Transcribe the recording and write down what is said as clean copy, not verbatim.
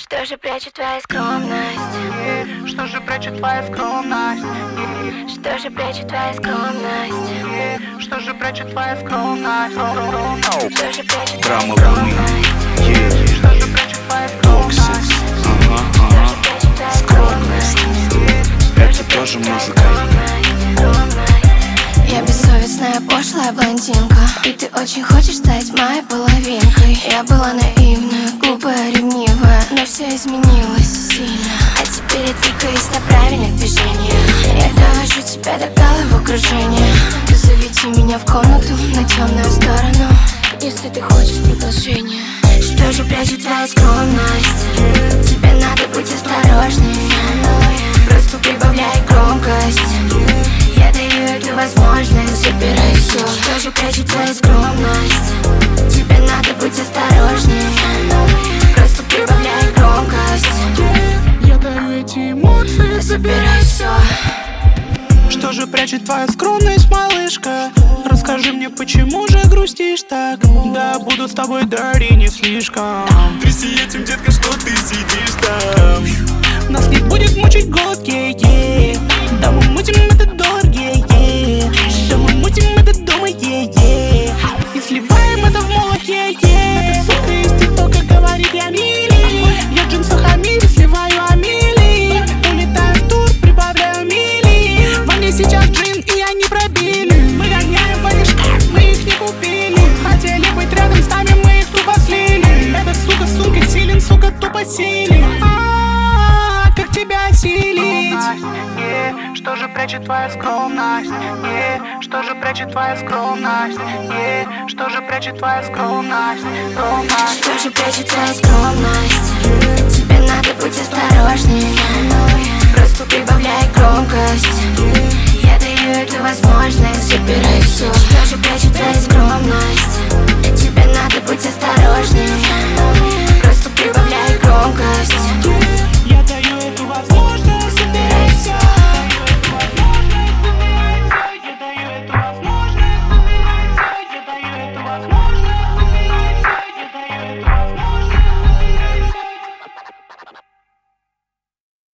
Что же прячет твоя скромность? Что же прячет твоя скромность? Что же прячет твоя скромность? Что же прячет твоя скромность? Что же прячет твоя Драма скромность? Что же прячет твоя скромность? Скромность. Это тоже музыка. Я бессовестная, пошлая блондинка, и ты очень хочешь стать моей половинкой. Я была наивная, глупая, ревнивая, но все изменилось сильно. А теперь я двигаюсь на правильных движениях. Я довожу тебя до головокружения. Заведи меня в комнату на темную сторону, если ты хочешь продолжения. Что же прячет твоя скромность? Тебе надо быть осторожней. Просто прибавляй громкость. Я даю эту возможность, забирай все. Что же прячет твоя скромность? Тебе надо быть осторожней. Просто прибавляй громкость. Я даю эти эмоции, Забирай все. Что же прячет твоя скромность, малышка? Расскажи мне, почему же грустишь так? Да, буду с тобой дарить не слишком. Тряси этим, детка, что ты сидишь там. Нас не будет мучить год, да мы мутим этот доллар, да мы мутим этот дом, и сливаем это в молот, Эта сука из тиктока говорит, я мили. Я в джинсах Амили, сливаю Амили. Улетаю в тур, прибавляю мили. Во мне сейчас джин, и они пробили. Мы гоняем варежках, мы их не купили. Хотели быть рядом с нами, мы их тупо слили. Эта сука, сумка силен, сука, тупо силен. Как тебя осилить? Что же прячет твоя скромность? Что же прячет твоя скромность? Что же прячет твоя скромность? Что же прячет твоя скромность? Тебе надо быть осторожней. Просто прибавляй громкость. Я даю эту возможность, забирай все.